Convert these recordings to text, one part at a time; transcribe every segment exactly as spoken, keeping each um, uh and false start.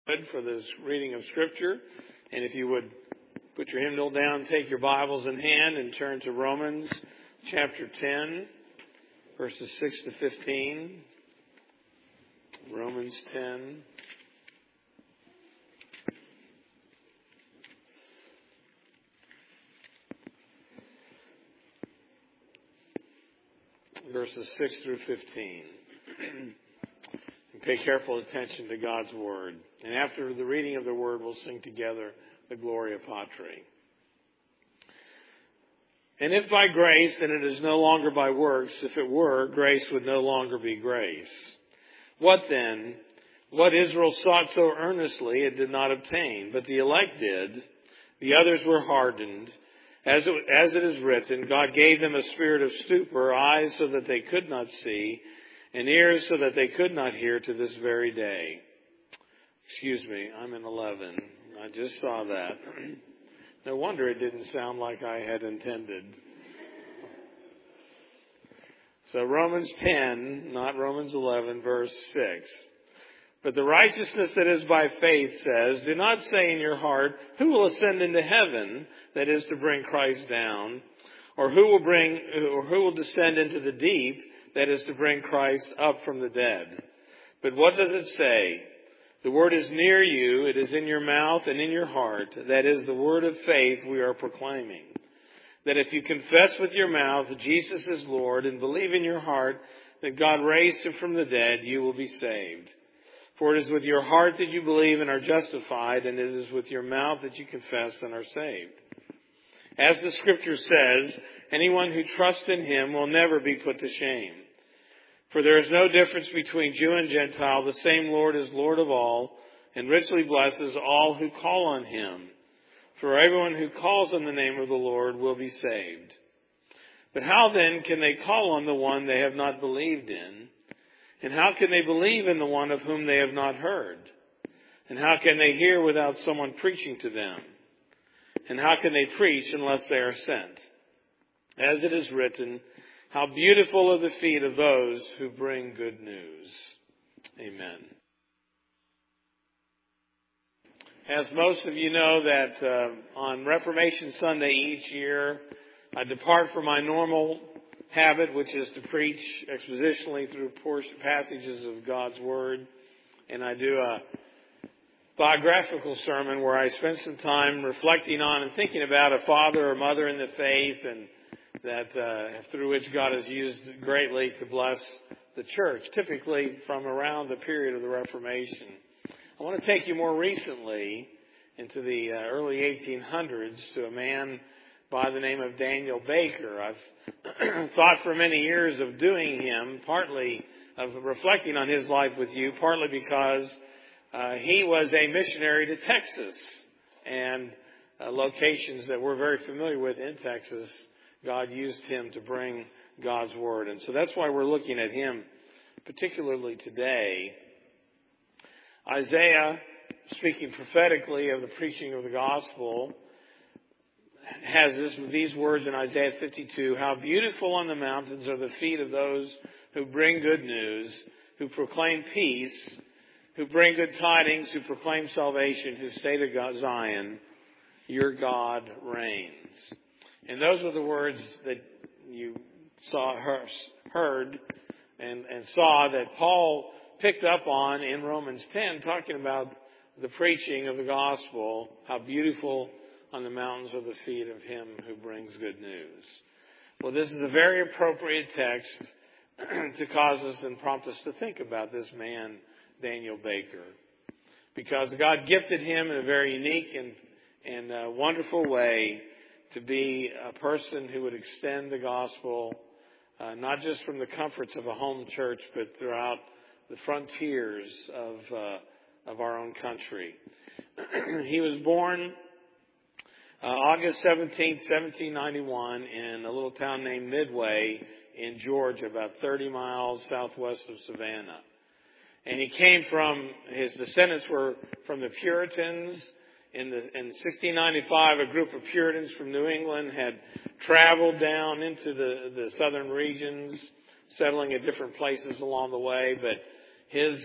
Good for this reading of Scripture. And if you would put your hymnal down, take your Bibles in hand and turn to Romans chapter ten, verses six to fifteen. Romans ten. Verses six through fifteen. And pay careful attention to God's Word. And after the reading of the Word, we'll sing together the Gloria Patri. And if by grace, then it is no longer by works. If it were, grace would no longer be grace. What then? What Israel sought so earnestly, it did not obtain. But the elect did. The others were hardened. As it, as it is written, God gave them a spirit of stupor, eyes so that they could not see, and ears so that they could not hear to this very day. Excuse me, I'm in eleven. I just saw that. No wonder it didn't sound like I had intended. So Romans ten, not Romans eleven, verse six. But the righteousness that is by faith says, do not say in your heart, who will ascend into heaven, that is to bring Christ down, or who will bring, or who will descend into the deep, that is to bring Christ up from the dead. But what does it say? The word is near you, it is in your mouth and in your heart. That is the word of faith we are proclaiming. That if you confess with your mouth Jesus is Lord and believe in your heart that God raised him from the dead, you will be saved. For it is with your heart that you believe and are justified, and it is with your mouth that you confess and are saved. As the Scripture says, anyone who trusts in him will never be put to shame. For there is no difference between Jew and Gentile. The same Lord is Lord of all, and richly blesses all who call on him. For everyone who calls on the name of the Lord will be saved. But how then can they call on the one they have not believed in? And how can they believe in the one of whom they have not heard? And how can they hear without someone preaching to them? And how can they preach unless they are sent? As it is written, how beautiful are the feet of those who bring good news. Amen. As most of you know, that uh, on Reformation Sunday each year, I depart from my normal habit, which is to preach expositionally through passages of God's Word. And I do a biographical sermon where I spend some time reflecting on and thinking about a father or mother in the faith, and that uh, through which God has used greatly to bless the church, typically from around the period of the Reformation. I want to take you more recently into the uh, early eighteen hundreds to a man by the name of Daniel Baker. I've thought for many years of doing him, partly of reflecting on his life with you, partly because uh, he was a missionary to Texas and uh, locations that we're very familiar with in Texas. God used him to bring God's Word. And so that's why we're looking at him particularly today. Isaiah, speaking prophetically of the preaching of the gospel, has this, these words in Isaiah fifty-two, how beautiful on the mountains are the feet of those who bring good news, who proclaim peace, who bring good tidings, who proclaim salvation, who say to God, Zion, your God reigns. And those were the words that you saw, heard and, and saw that Paul picked up on in Romans ten, talking about the preaching of the gospel, how beautiful on the mountains are the feet of him who brings good news. Well, this is a very appropriate text to cause us and prompt us to think about this man, Daniel Baker, because God gifted him in a very unique and, and uh, wonderful way to be a person who would extend the gospel, uh, not just from the comforts of a home church, but throughout the frontiers of uh, of our own country. He was born uh, August seventeenth, seventeen ninety-one, in a little town named Midway in Georgia, about thirty miles southwest of Savannah. And he came from, his descendants were from the Puritans. In, the, in sixteen ninety-five, a group of Puritans from New England had traveled down into the, the southern regions, settling at different places along the way. But his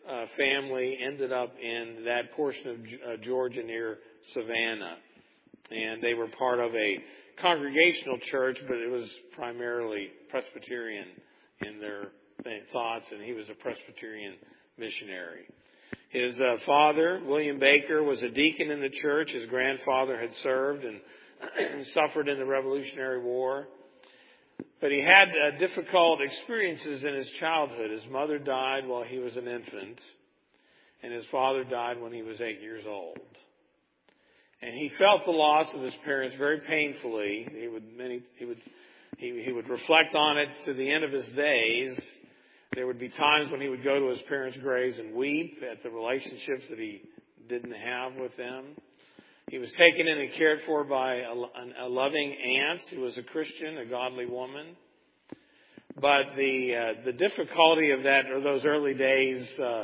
uh, family ended up in that portion of uh, Georgia near Savannah. And they were part of a congregational church, but it was primarily Presbyterian in their thoughts, and he was a Presbyterian missionary. His uh, father, William Baker, was a deacon in the church. His grandfather had served and suffered in the Revolutionary War. But he had uh, difficult experiences in his childhood. His mother died while he was an infant, and his father died when he was eight years old. And he felt the loss of his parents very painfully. He would many he would he, he would reflect on it to the end of his days. There would be times when he would go to his parents' graves and weep at the relationships that he didn't have with them. He was taken in and cared for by a, a loving aunt who was a Christian, a godly woman. But the uh, the difficulty of that, or those early days, uh,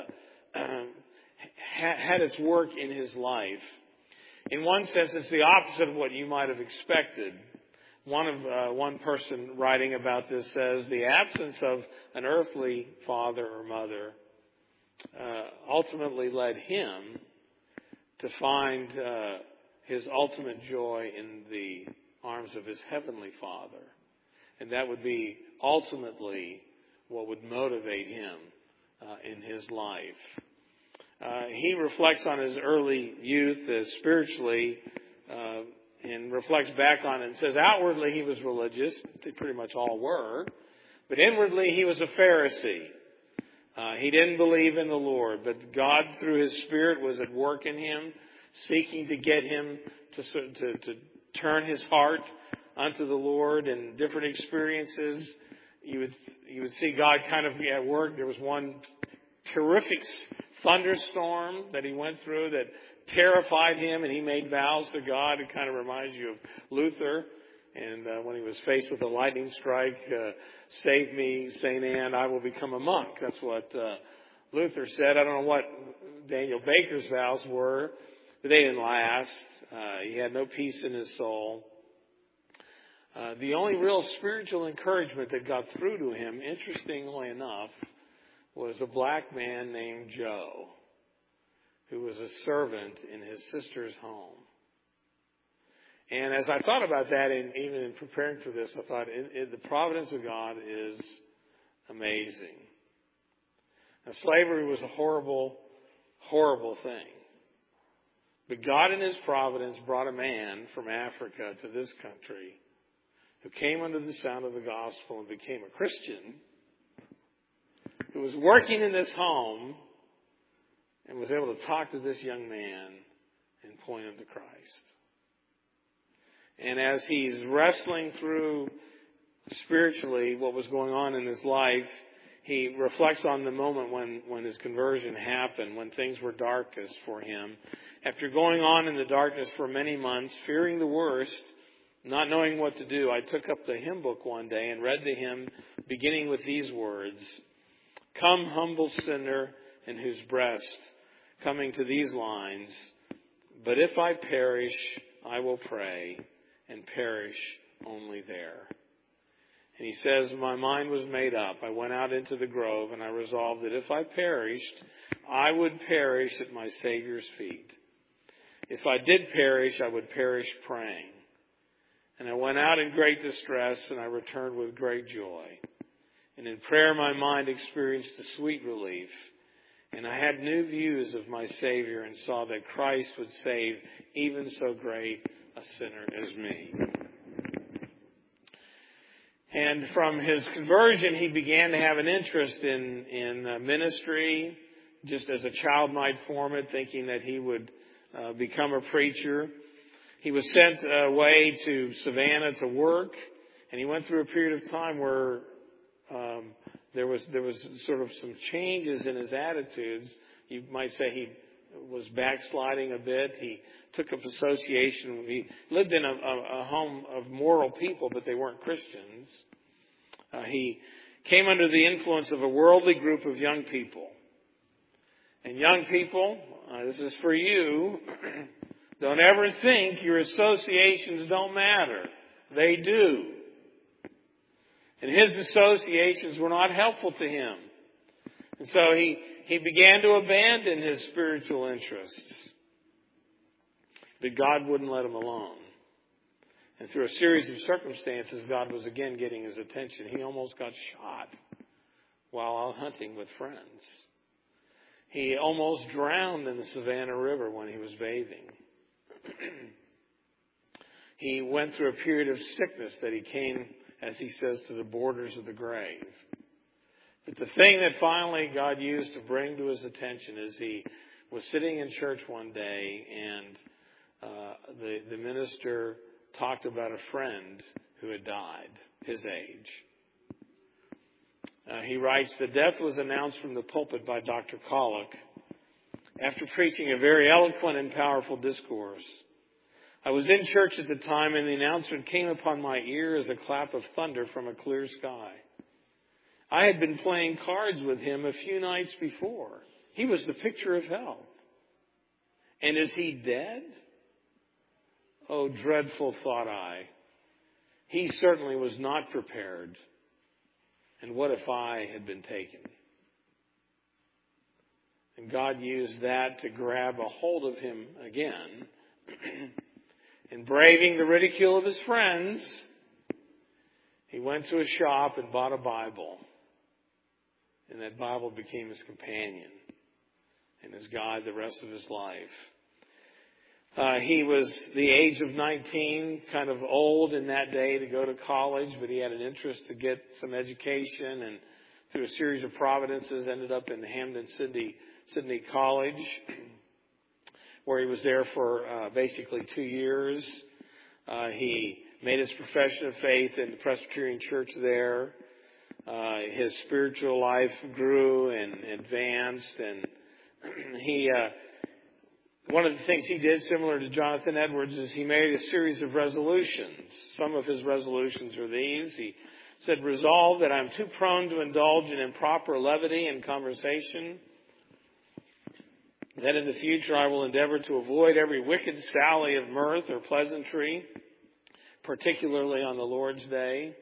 had its work in his life. In one sense, it's the opposite of what you might have expected. One of uh, one person writing about this says the absence of an earthly father or mother uh, ultimately led him to find uh, his ultimate joy in the arms of his heavenly Father, and that would be ultimately what would motivate him uh, in his life. Uh, he reflects on his early youth as spiritually. Uh, And reflects back on it and says outwardly he was religious. They pretty much all were. But inwardly he was a Pharisee. Uh, he didn't believe in the Lord. But God, through His Spirit, was at work in him, seeking to get him to, to, to turn his heart unto the Lord. And different experiences, you would, you would see God kind of be at work. There was one terrific thunderstorm that he went through that terrified him, and he made vows to God. It kind of reminds you of Luther, and uh, when he was faced with a lightning strike, uh, save me, Saint Anne, I will become a monk. That's what uh, Luther said. I don't know what Daniel Baker's vows were, but they didn't last. Uh, he had no peace in his soul. Uh, the only real spiritual encouragement that got through to him, interestingly enough, was a black man named Joe, who was a servant in his sister's home. And as I thought about that, and even in preparing for this, I thought it, it, the providence of God is amazing. Now, slavery was a horrible, horrible thing. But God in His providence brought a man from Africa to this country who came under the sound of the gospel and became a Christian, who was working in this home and was able to talk to this young man and point him to Christ. And as he's wrestling through spiritually what was going on in his life, he reflects on the moment when, when his conversion happened, when things were darkest for him. After going on in the darkness for many months, fearing the worst, not knowing what to do, I took up the hymn book one day and read the hymn beginning with these words, "Come, humble sinner, in whose breast," coming to these lines, "But if I perish, I will pray, and perish only there." And he says, my mind was made up. I went out into the grove, and I resolved that if I perished, I would perish at my Savior's feet. If I did perish, I would perish praying. And I went out in great distress, and I returned with great joy. And in prayer, my mind experienced a sweet relief. And I had new views of my Savior and saw that Christ would save even so great a sinner as me. And from his conversion, he began to have an interest in, in ministry, just as a child might form it, thinking that he would uh, become a preacher. He was sent away to Savannah to work, and he went through a period of time where um, There was there was sort of some changes in his attitudes. You might say he was backsliding a bit. He took up association. He lived in a, a, a home of moral people, but they weren't Christians. Uh, he came under the influence of a worldly group of young people. And young people, uh, this is for you, don't ever think your associations don't matter. They do. And his associations were not helpful to him. And so he, he began to abandon his spiritual interests. But God wouldn't let him alone. And through a series of circumstances, God was again getting his attention. He almost got shot while out hunting with friends. He almost drowned in the Savannah River when he was bathing. He went through a period of sickness that he came, as he says, to the borders of the grave. But the thing that finally God used to bring to his attention is he was sitting in church one day, and uh, the, the minister talked about a friend who had died, his age. Uh, he writes, the death was announced from the pulpit by Doctor Collick after preaching a very eloquent and powerful discourse. I was in church at the time, and the announcement came upon my ear as a clap of thunder from a clear sky. I had been playing cards with him a few nights before. He was the picture of health. And is he dead? Oh, dreadful, thought I. He certainly was not prepared. And what if I had been taken? And God used that to grab a hold of him again. And braving the ridicule of his friends, he went to a shop and bought a Bible. And that Bible became his companion and his guide the rest of his life. Uh, he was the age of nineteen, kind of old in that day to go to college, but he had an interest to get some education, and through a series of providences ended up in Hampden Sydney, Sydney College, where he was there for uh, basically two years. Uh, he made his profession of faith in the Presbyterian Church there. Uh, his spiritual life grew and advanced, and he, uh, one of the things he did, similar to Jonathan Edwards, is he made a series of resolutions. Some of his resolutions are these. He said, resolve that I'm too prone to indulge in improper levity in conversation, that in the future I will endeavor to avoid every wicked sally of mirth or pleasantry, particularly on the Lord's Day.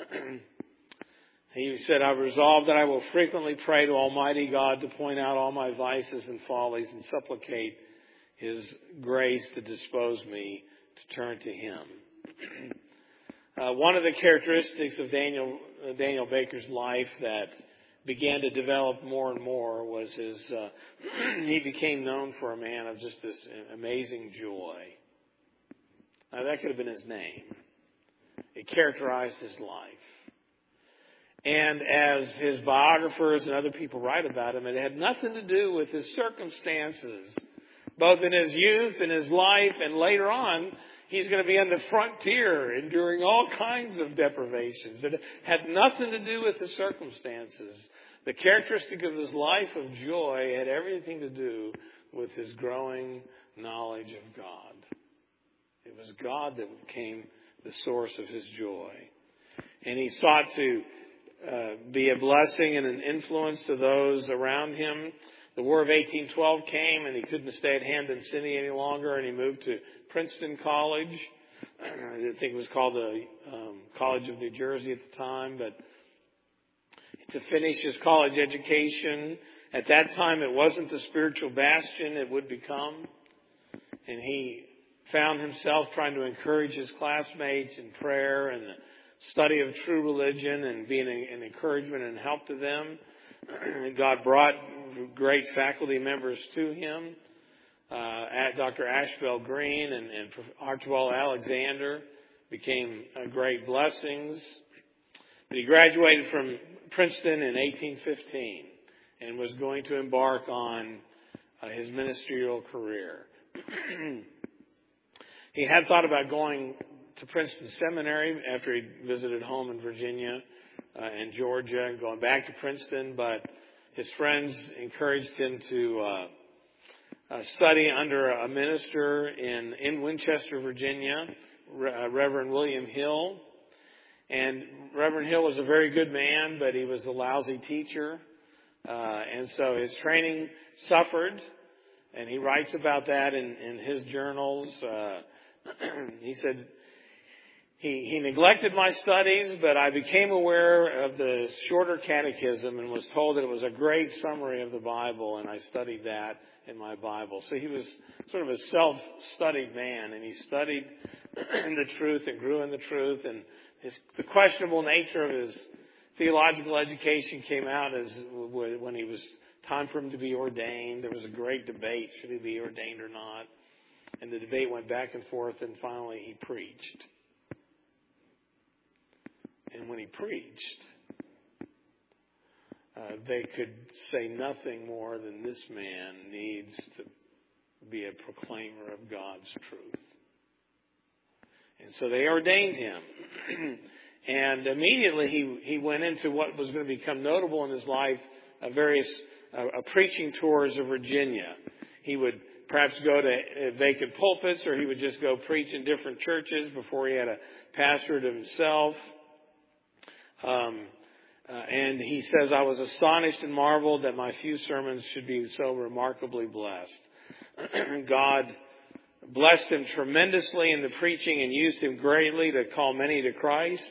He said, I've resolved that I will frequently pray to Almighty God to point out all my vices and follies and supplicate His grace to dispose me to turn to Him. uh, one of the characteristics of Daniel, uh, Daniel Baker's life that began to develop more and more was his, uh, he became known for a man of just this amazing joy. Now that could have been his name. It characterized his life. And as his biographers and other people write about him, it had nothing to do with his circumstances, both in his youth and his life, and later on, he's going to be on the frontier, enduring all kinds of deprivations. It had nothing to do with his circumstances. The characteristic of his life of joy had everything to do with his growing knowledge of God. It was God that became the source of his joy. And he sought to uh, be a blessing and an influence to those around him. The War of eighteen twelve came, and he couldn't stay at Hampden Sydney any longer, and he moved to Princeton College. I think it was called the um, College of New Jersey at the time, but to finish his college education. At that time, it wasn't the spiritual bastion it would become. And he found himself trying to encourage his classmates in prayer and the study of true religion and being an encouragement and help to them. God brought great faculty members to him. Uh, Doctor Ashbel Green and, and Archibald Alexander became uh, great blessings. But he graduated from Princeton in eighteen fifteen and was going to embark on uh, his ministerial career. He had thought about going to Princeton Seminary after he visited home in Virginia uh, and Georgia and going back to Princeton, but his friends encouraged him to uh, uh, study under a minister in, in Winchester, Virginia, Re- uh, Reverend William Hill. And Reverend Hill was a very good man, but he was a lousy teacher. Uh, and so his training suffered. And he writes about that in, in his journals. Uh, he said he, he neglected my studies, but I became aware of the shorter catechism and was told that it was a great summary of the Bible, and I studied that in my Bible. So he was sort of a self-studied man, and he studied the truth and grew in the truth, and his, the questionable nature of his theological education came out as when he was time for him to be ordained. There was a great debate, should he be ordained or not? And the debate went back and forth, and finally he preached. And when he preached, uh, they could say nothing more than this man needs to be a proclaimer of God's truth. And so they ordained him. And immediately he, he went into what was going to become notable in his life, uh, various uh, uh, preaching tours of Virginia. He would perhaps go to uh, vacant pulpits, or he would just go preach in different churches before he had a pastorate himself. Um, uh, and he says, I was astonished and marveled that my few sermons should be so remarkably blessed. God blessed him tremendously in the preaching and used him greatly to call many to Christ.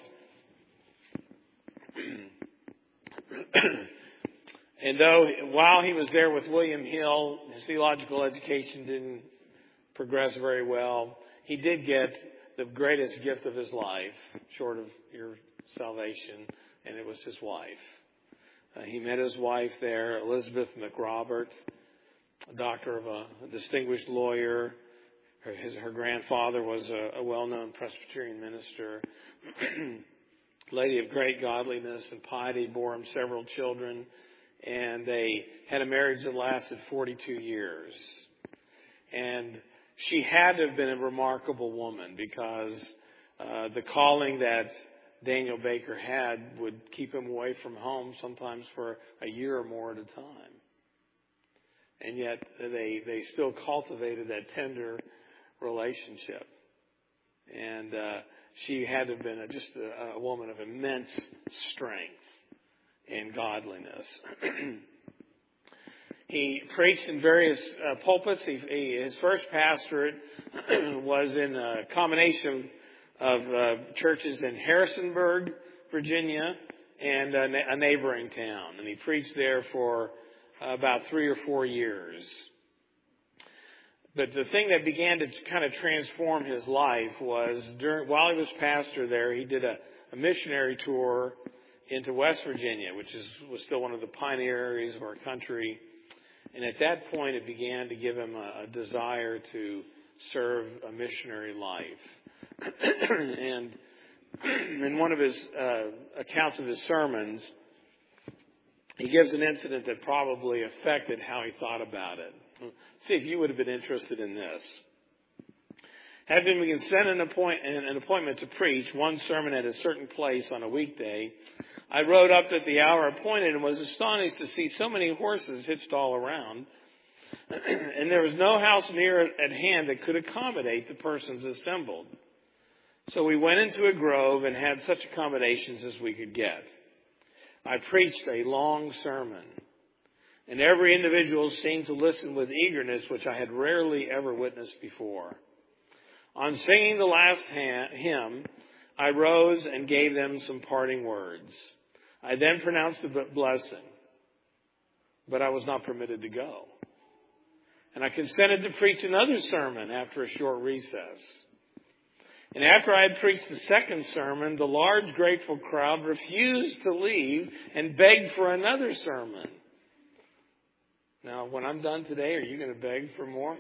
And though while he was there with William Hill, his theological education didn't progress very well, he did get the greatest gift of his life, short of your salvation, and it was his wife. Uh, he met his wife there, Elizabeth McRobert, a doctor of a, a distinguished lawyer. Her, his, her grandfather was a, a well-known Presbyterian minister. Lady of great godliness and piety, bore him several children, and they had a marriage that lasted forty-two years. And she had to have been a remarkable woman, because uh, the calling that Daniel Baker had would keep him away from home sometimes for a year or more at a time. And yet they, they still cultivated that tender relationship. And uh, she had to have been a, just a, a woman of immense strength and godliness. He preached in various uh, pulpits. He, he, his first pastorate was in a combination of uh, churches in Harrisonburg, Virginia, and a, na- a neighboring town. And he preached there for uh, about three or four years. But the thing that began to kind of transform his life was during, while he was pastor there, he did a, a missionary tour into West Virginia, which is was still one of the pioneer areas of our country. And at that point, it began to give him a, a desire to serve a missionary life. And in one of his uh, accounts of his sermons, he gives an incident that probably affected how he thought about it. See if you would have been interested in this. Having been sent an, appoint, an appointment to preach one sermon at a certain place on a weekday, I rode up at the hour appointed and was astonished to see so many horses hitched all around. And there was no house near at hand that could accommodate the persons assembled. So we went into a grove and had such accommodations as we could get. I preached a long sermon, and every individual seemed to listen with eagerness, which I had rarely ever witnessed before. On singing the last hymn, I rose and gave them some parting words. I then pronounced the blessing, but I was not permitted to go. And I consented to preach another sermon after a short recess. And after I had preached the second sermon, the large, grateful crowd refused to leave and begged for another sermon. Now, when I'm done today, are you going to beg for more?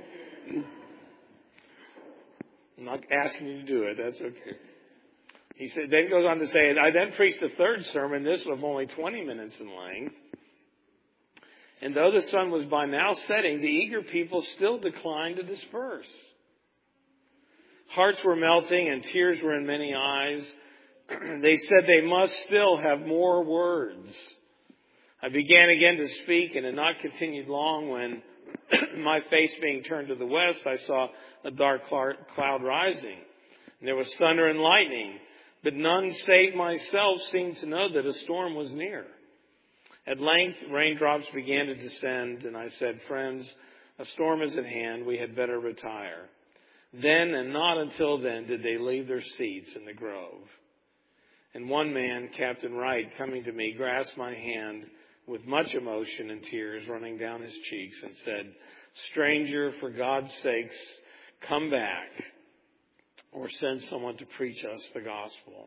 I'm not asking you to do it. That's okay. He said, then goes on to say, I then preached the third sermon. This was only twenty minutes in length. And though the sun was by now setting, the eager people still declined to disperse. Hearts were melting and tears were in many eyes. They said they must still have more words. I began again to speak and had not continued long when, my face being turned to the west, I saw a dark cloud rising. And there was thunder and lightning, but none save myself seemed to know that a storm was near. At length, raindrops began to descend, and I said, friends, a storm is at hand. We had better retire. Then and not until then did they leave their seats in the grove. And one man, Captain Wright, coming to me, grasped my hand with much emotion and tears running down his cheeks and said, "Stranger, for God's sakes, come back or send someone to preach us the gospel."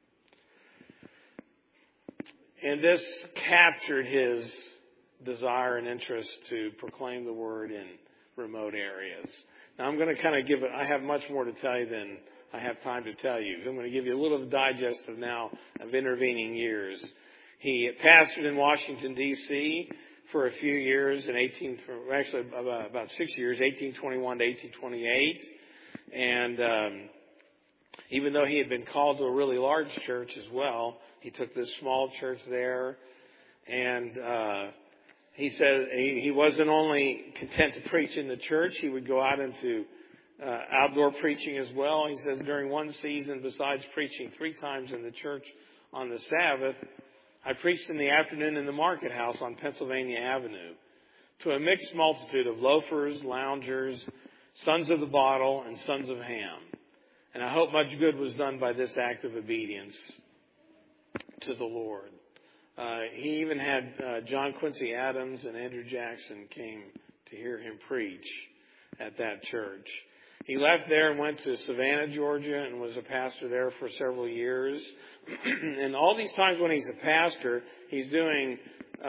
And this captured his desire and interest to proclaim the word in remote areas. Now I'm going to kind of give it, I have much more to tell you than I have time to tell you. I'm going to give you a little digest of now of intervening years. He pastored in Washington, D C for a few years in eighteen, actually about, about six years, eighteen twenty-one to eighteen twenty-eight. And um, even though he had been called to a really large church as well, he took this small church there. And uh, he said he, he wasn't only content to preach in the church, he would go out into uh, outdoor preaching as well. He says during one season, besides preaching three times in the church on the Sabbath, I preached in the afternoon in the market house on Pennsylvania Avenue to a mixed multitude of loafers, loungers, sons of the bottle, and sons of ham. And I hope much good was done by this act of obedience to the Lord. Uh, he even had uh, John Quincy Adams and Andrew Jackson came to hear him preach at that church. He left there and went to Savannah, Georgia, and was a pastor there for several years. And all these times when he's a pastor, he's doing uh,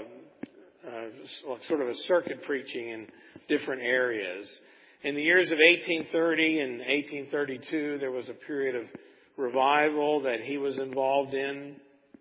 uh, sort of a circuit preaching in different areas. In the years of eighteen thirty and eighteen thirty-two, there was a period of revival that he was involved in.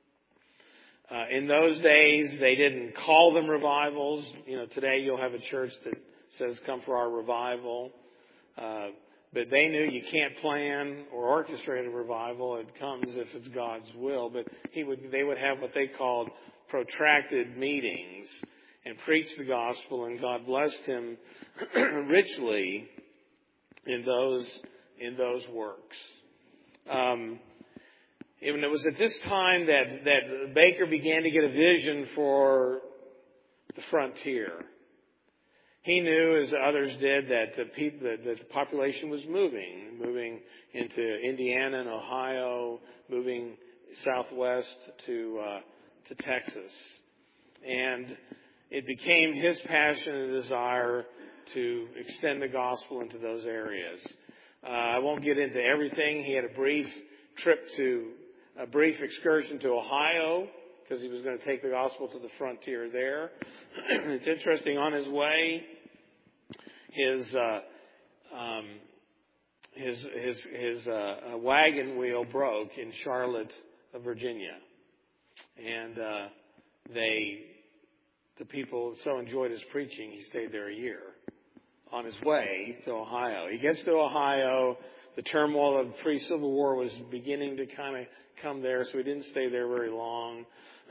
Uh, in those days, they didn't call them revivals. You know, today you'll have a church that says, "Come for our revival." Uh, but they knew you can't plan or orchestrate a revival. It comes if it's God's will. But he would, they would have what they called protracted meetings and preach the gospel, and God blessed him richly in those in those works. Um, and it was at this time that that Baker began to get a vision for the frontier. He knew, as others did, that the people, that the population was moving, moving into Indiana and Ohio, moving southwest to uh, to Texas, and it became his passion and desire to extend the gospel into those areas. Uh, I won't get into everything. He had a brief trip to, a brief excursion to Ohio because he was going to take the gospel to the frontier there. It's interesting, on his way, his uh, um, his his his uh, wagon wheel broke in Charlotte, Virginia, and uh, they. The people so enjoyed his preaching, he stayed there a year on his way to Ohio. He gets to Ohio. The turmoil of the pre-Civil War was beginning to kind of come there, so he didn't stay there very long.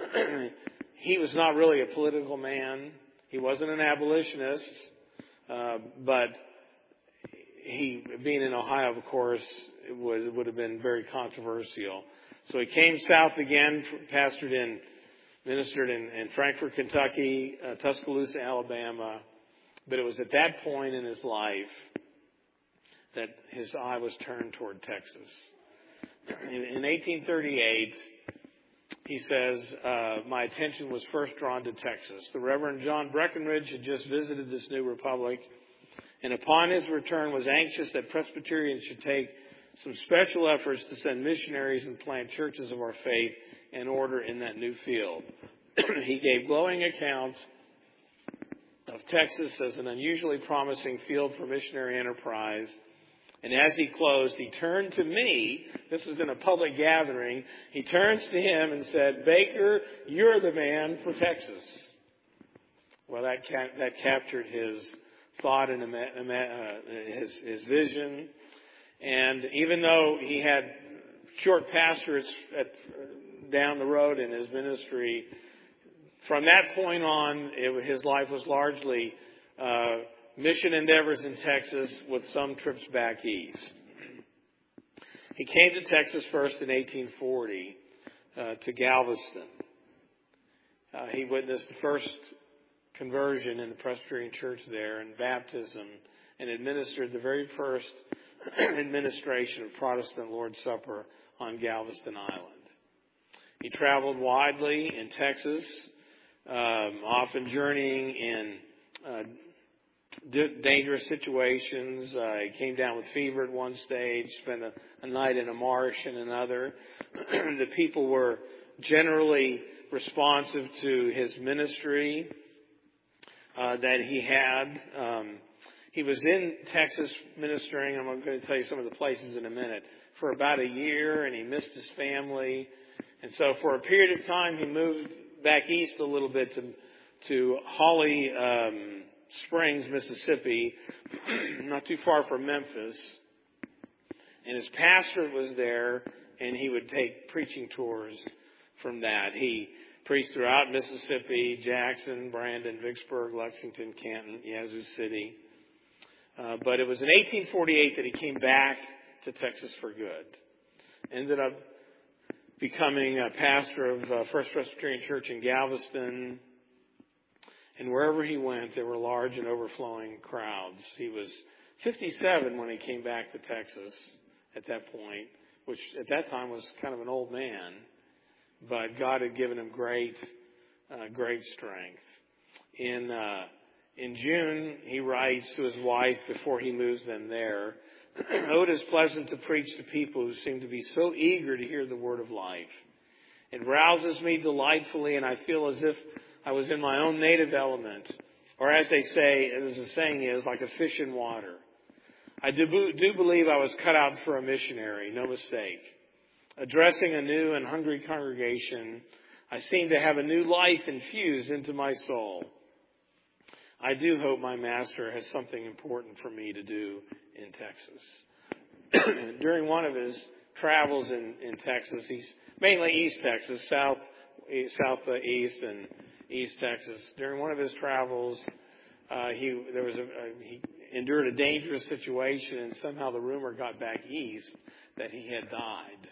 He was not really a political man. He wasn't an abolitionist, uh, but he, being in Ohio, of course, it would, would have been very controversial. So he came south again, pastored in Ministered in, in Frankfort, Kentucky, uh, Tuscaloosa, Alabama. But it was at that point in his life that his eye was turned toward Texas. In, in eighteen thirty-eight, he says, uh, my attention was first drawn to Texas. The Reverend John Breckenridge had just visited this new republic, and upon his return was anxious that Presbyterians should take some special efforts to send missionaries and plant churches of our faith in order in that new field. He gave glowing accounts of Texas as an unusually promising field for missionary enterprise. And as he closed, he turned to me. This was in a public gathering. He turns to him and said, "Baker, you're the man for Texas." Well, that ca- that captured his thought and uh, his his vision. And even though he had short pastorates at, down the road in his ministry, from that point on, it, his life was largely uh, mission endeavors in Texas with some trips back east. He came to Texas first in eighteen forty uh, to Galveston. Uh, he witnessed the first conversion in the Presbyterian church there and baptism and administered the very first administration of Protestant Lord's Supper on Galveston Island. He traveled widely in Texas, um, often journeying in uh, d- dangerous situations. Uh, he came down with fever at one stage, spent a, a night in a marsh in another. The people were generally responsive to his ministry uh, that he had. Um, he was in Texas ministering. I'm going to tell you some of the places in a minute. For about a year, and he missed his family. And so for a period of time, he moved back east a little bit to, to Holly um, Springs, Mississippi, not too far from Memphis. And his pastorate was there, and he would take preaching tours from that. He preached throughout Mississippi, Jackson, Brandon, Vicksburg, Lexington, Canton, Yazoo City. Uh, but it was in eighteen forty-eight that he came back to Texas for good. Ended up becoming a pastor of uh, First Presbyterian Church in Galveston. And wherever he went, there were large and overflowing crowds. He was fifty-seven when he came back to Texas at that point, which at that time was kind of an old man. But God had given him great, uh, great strength. In uh, in June, he writes to his wife before he moves them there, "Oh, it is pleasant to preach to people who seem to be so eager to hear the word of life. It rouses me delightfully, and I feel as if I was in my own native element, or as they say, as the saying is, like a fish in water. I do, do believe I was cut out for a missionary, no mistake. Addressing a new and hungry congregation, I seem to have a new life infused into my soul. I do hope my master has something important for me to do in Texas." During one of his travels in, in Texas, he's mainly East Texas, South, Southeast and East Texas. During one of his travels, uh, he there was a, a he endured a dangerous situation, and somehow the rumor got back east that he had died.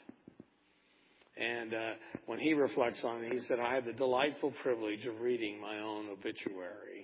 And uh, when he reflects on it, he said, "I had the delightful privilege of reading my own obituary."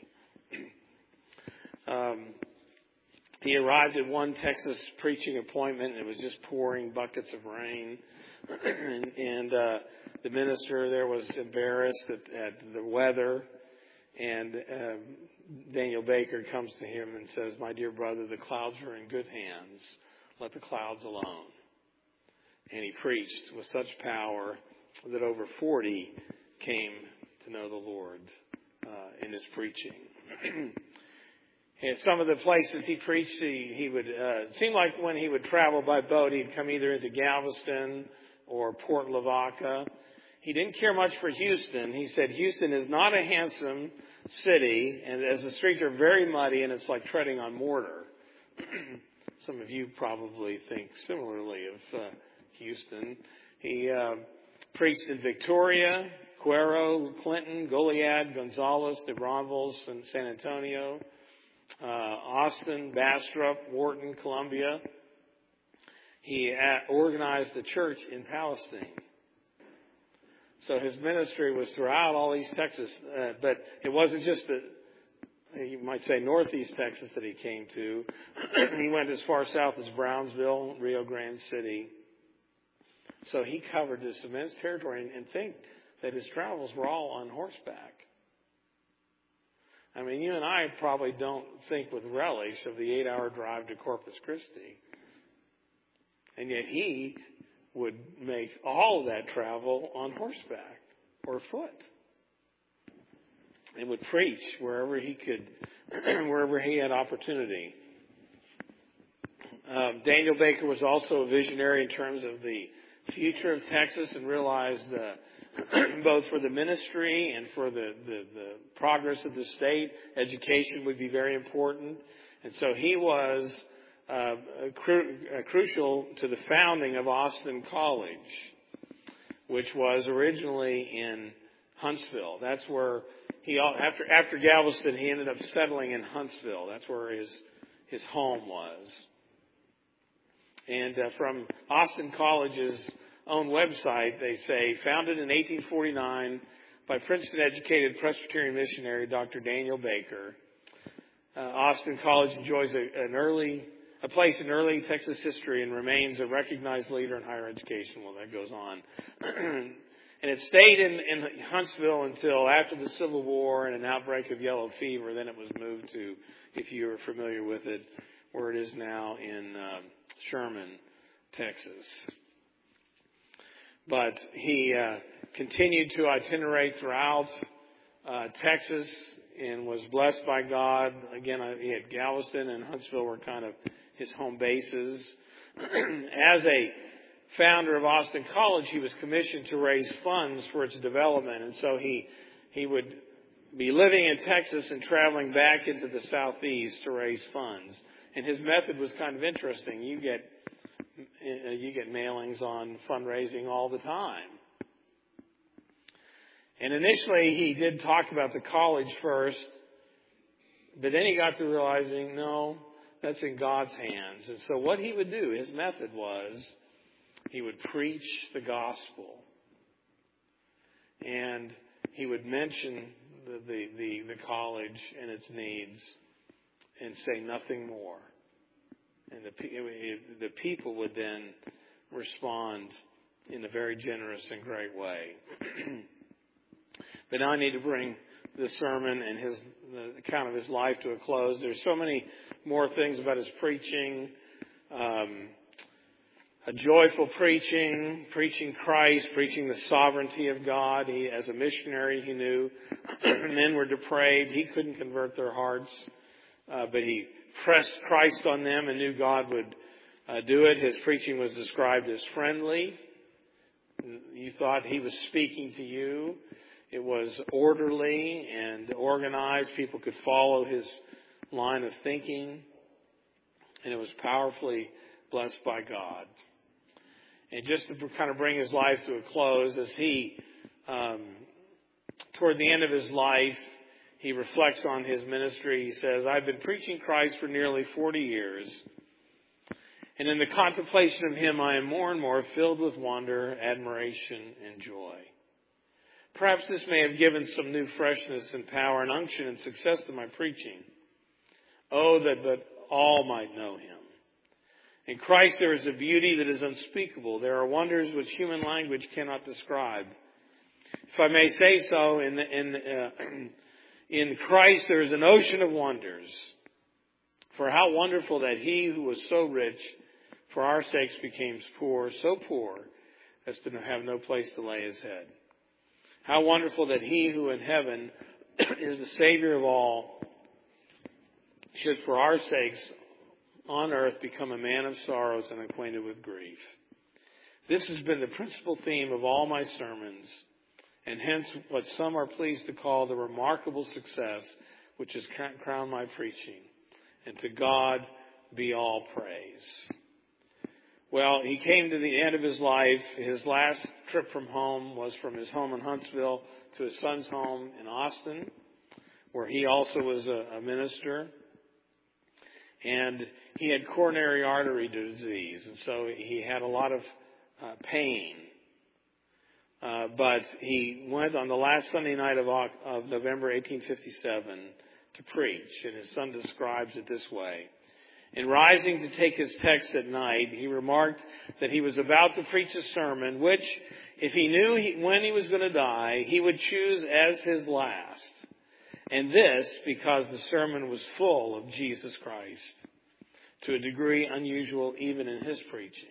um, he arrived at one Texas preaching appointment, and it was just pouring buckets of rain. and and uh, the minister there was embarrassed at, at the weather. And um, Daniel Baker comes to him and says, "My dear brother, the clouds are in good hands. Let the clouds alone." And he preached with such power that over forty came to know the Lord uh, in his preaching. And some of the places he preached, he, he would, uh, it seemed like when he would travel by boat, he'd come either into Galveston or Port Lavaca. He didn't care much for Houston. He said, "Houston is not a handsome city, and as the streets are very muddy, and it's like treading on mortar." Some of you probably think similarly of uh, Houston. He uh, preached in Victoria, Cuero, Clinton, Goliad, Gonzales, De Bronville, and San Antonio, uh, Austin, Bastrop, Wharton, Columbia. He uh, organized the church in Palestine. So his ministry was throughout all East Texas, uh, but it wasn't just the, you might say, Northeast Texas that he came to. He went as far south as Brownsville, Rio Grande City. So he covered this immense territory, and, and think that his travels were all on horseback. I mean, you and I probably don't think with relish of the eight-hour drive to Corpus Christi. And yet he would make all of that travel on horseback or foot, and would preach wherever he could, wherever he had opportunity. Um, Daniel Baker was also a visionary in terms of the future of Texas, and realized uh, both for the ministry and for the, the, the progress of the state, education would be very important. And so he was uh, cru- uh, crucial to the founding of Austin College, which was originally in Huntsville. That's where he, after after Galveston, he ended up settling in Huntsville. That's where his his home was. And uh, from Austin College's own website, they say, founded in eighteen forty-nine by Princeton-educated Presbyterian missionary Doctor Daniel Baker, uh, Austin College enjoys a, an early, a place in early Texas history and remains a recognized leader in higher education. Well, that goes on. And it stayed in, in Huntsville until after the Civil War and an outbreak of yellow fever. Then it was moved to, if you are familiar with it, where it is now in um, Sherman, Texas. But he uh, continued to itinerate throughout uh, Texas and was blessed by God. Again, he had Galveston and Huntsville were kind of his home bases. As a founder of Austin College, he was commissioned to raise funds for its development. And so he he would be living in Texas and traveling back into the Southeast to raise funds. And his method was kind of interesting. You get you get mailings on fundraising all the time. And initially he did talk about the college first, but then he got to realizing, no, that's in God's hands. And so what he would do, his method was, he would preach the gospel. And he would mention the, the, the, the college and its needs and say nothing more. And the, the people would then respond in a very generous and great way. But now I need to bring the sermon and his the account of his life to a close. There's so many more things about his preaching. Um, a joyful preaching, preaching Christ, preaching the sovereignty of God. He, as a missionary, he knew men were depraved. He couldn't convert their hearts, uh, but he pressed Christ on them and knew God would uh, do it. His preaching was described as friendly. You thought he was speaking to you. It was orderly and organized. People could follow his line of thinking. And it was powerfully blessed by God. And just to kind of bring his life to a close, as he, um, toward the end of his life, he reflects on his ministry. He says, I've been preaching Christ for nearly forty years. And in the contemplation of him, I am more and more filled with wonder, admiration, and joy. Perhaps this may have given some new freshness and power and unction and success to my preaching. Oh, that but all might know him. In Christ there is a beauty that is unspeakable. There are wonders which human language cannot describe. If I may say so, in, the, in, uh, in Christ there is an ocean of wonders. For how wonderful that he who was so rich for our sakes became poor, so poor as to have no place to lay his head. How wonderful that he who in heaven is the Savior of all should for our sakes on earth become a man of sorrows and acquainted with grief. This has been the principal theme of all my sermons, and hence what some are pleased to call the remarkable success which has crowned my preaching. And to God be all praise. Well, he came to the end of his life. His last trip from home was from his home in Huntsville to his son's home in Austin, where he also was a, a minister. And he had coronary artery disease, and so he had a lot of uh, pain. Uh, but he went on the last Sunday night of, of November eighteen fifty-seven to preach, and his son describes it this way. In rising to take his text at night, he remarked that he was about to preach a sermon which, if he knew he, when he was going to die, he would choose as his last. And this because the sermon was full of Jesus Christ, to a degree unusual even in his preaching.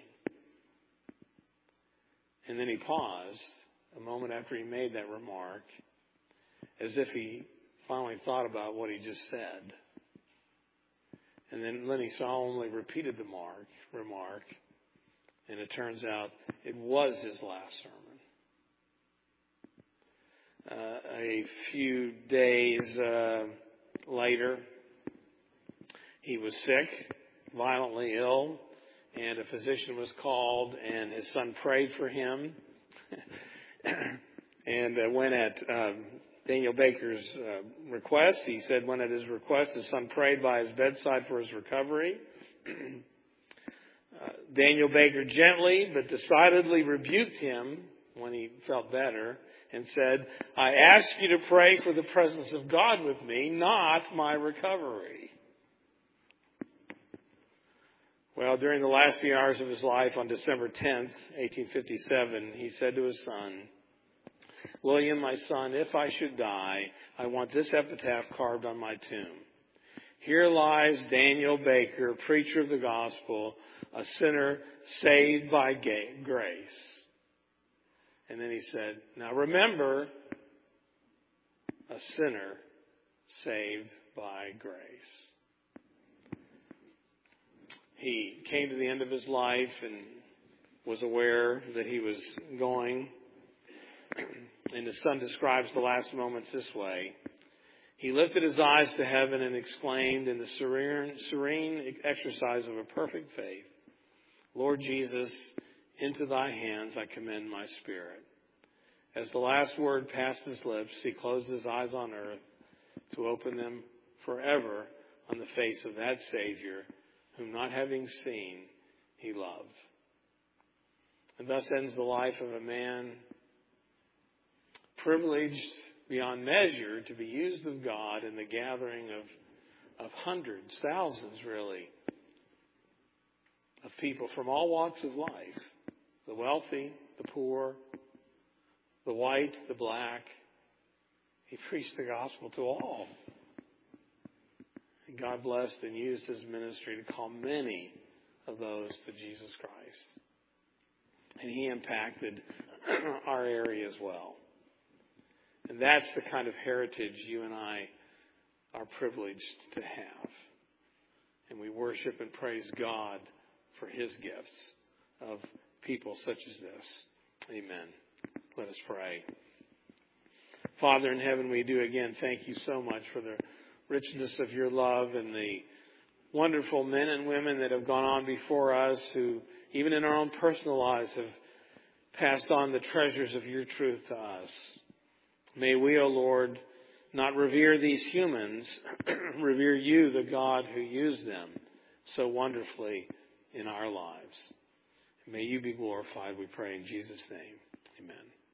And then he paused a moment after he made that remark, as if he finally thought about what he just said. And then Lenny solemnly repeated the mark, remark, and it turns out it was his last sermon. Uh, a few days uh, later, he was sick, violently ill, and a physician was called, and his son prayed for him. and uh, when at um, Daniel Baker's uh, request, he said when at his request, his son prayed by his bedside for his recovery. uh, Daniel Baker gently but decidedly rebuked him when he felt better and said, I ask you to pray for the presence of God with me, not my recovery. Well, during the last few hours of his life on December tenth, eighteen fifty-seven, he said to his son, "William, my son, if I should die, I want this epitaph carved on my tomb. Here lies Daniel Baker, preacher of the gospel, a sinner saved by grace." And then he said, "Now remember, a sinner saved by grace." He came to the end of his life and was aware that he was going. And his son describes the last moments this way. He lifted his eyes to heaven and exclaimed in the serene, serene exercise of a perfect faith, "Lord Jesus, into thy hands I commend my spirit." As the last word passed his lips, he closed his eyes on earth to open them forever on the face of that Savior whom, not having seen, he loved. And thus ends the life of a man privileged beyond measure to be used of God in the gathering of, of hundreds, thousands really, of people from all walks of life. The wealthy, the poor, the white, the black. He preached the gospel to all. And God blessed and used his ministry to call many of those to Jesus Christ. And he impacted our area as well. And that's the kind of heritage you and I are privileged to have. And we worship and praise God for his gifts of people such as this. Amen. Let us pray. Father in heaven, we do again thank you so much for the richness of your love and the wonderful men and women that have gone on before us who, even in our own personal lives, have passed on the treasures of your truth to us. May we, O Lord, not revere these humans, revere you, the God who used them so wonderfully in our lives. May you be glorified, we pray in Jesus' name. Amen.